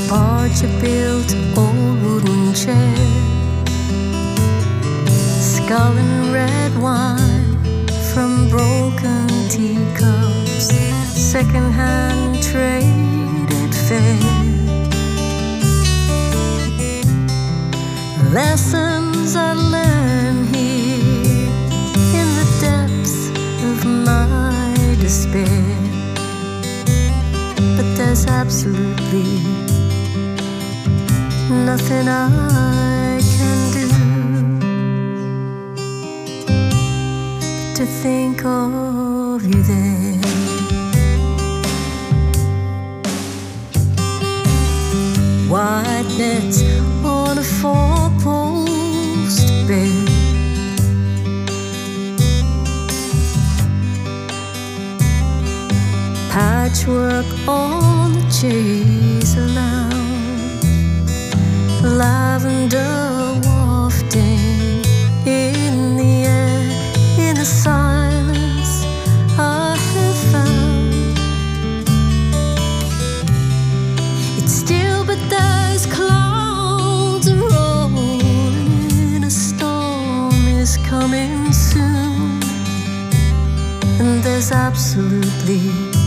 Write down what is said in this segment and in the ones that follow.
Archer-built old wooden chair, skull and red wine from broken teacups, second-hand traded fair. Lessons I learned here in the depths of my despair. But there's absolutely nothing I can do but to think of you there. White nets on a four-post bed, patchwork on the chaise lounge, lavender wafting in the air, in the silence I have found. It's still, but there's clouds rolling in, a storm is coming soon, and there's absolutely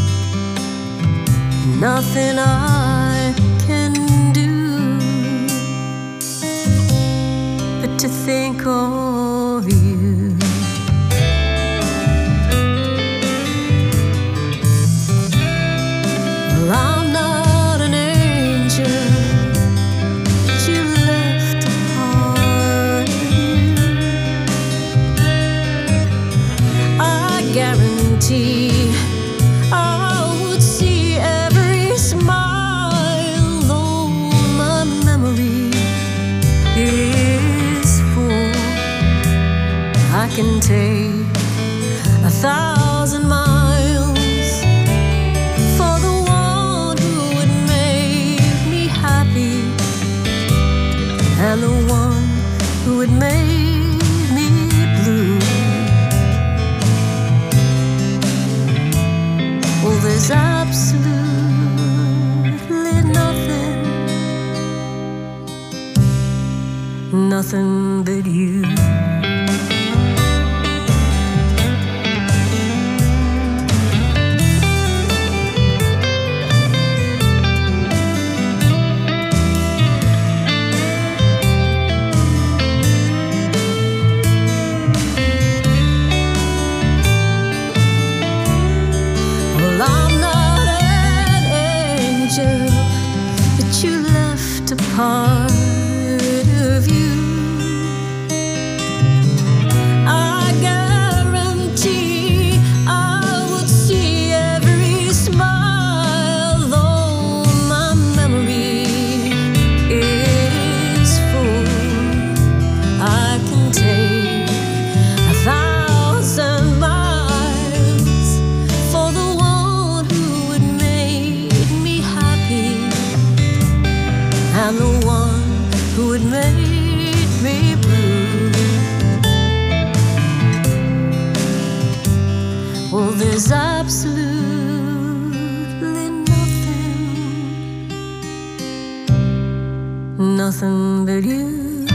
nothing I can do but to think of you. Well, I'm not an angel, but you left a heart of you. I guarantee I would see every smile, though my memory is full. I can take 1,000 miles for the one who would make me happy, and the one who would make me blue. Well, there's absolutely nothing but you. Well, I'm not an angel, but you left a part of you. I guarantee I would see every smile, though my memory is full. I can take 1,000 miles for the one who would make me happy, and the one who would make me blue. Well, there's absolutely nothing but you.